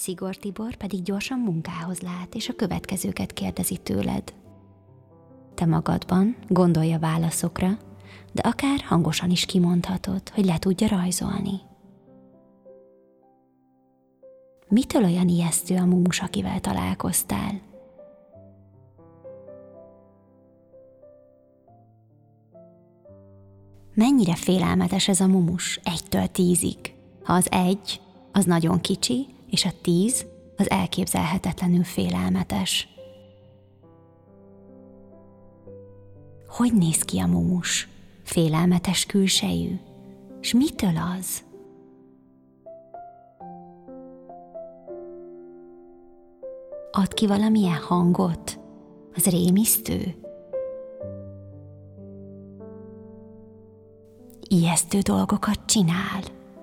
Szigor Tibor pedig gyorsan munkához lát, és a következőket kérdezi tőled. Te magadban gondolj a válaszokra, de akár hangosan is kimondhatod, hogy le tudja rajzolni. Mitől olyan ijesztő a mumus, akivel találkoztál? Mennyire félelmetes ez a mumus 1-től 10-ig? Ha az 1, az nagyon kicsi, és a 10, az elképzelhetetlenül félelmetes. Hogy néz ki a mumus? Félelmetes külsejű? S mitől az? Ad ki valamilyen hangot? Az rémisztő? Ijesztő dolgokat csinál?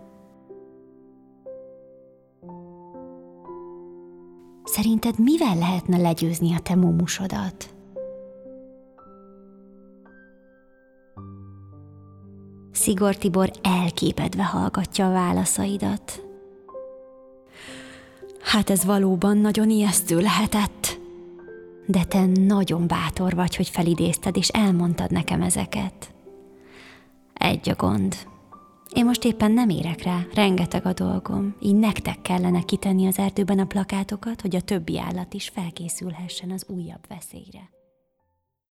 Szerinted mivel lehetne legyőzni a te mumusodat? Szigor Tibor elképedve hallgatja a válaszaidat. Hát ez valóban nagyon ijesztő lehetett. De te nagyon bátor vagy, hogy felidézted és elmondtad nekem ezeket. Egy a gond. Én most éppen nem érek rá, rengeteg a dolgom. Így nektek kellene kitenni az erdőben a plakátokat, hogy a többi állat is felkészülhessen az újabb veszélyre.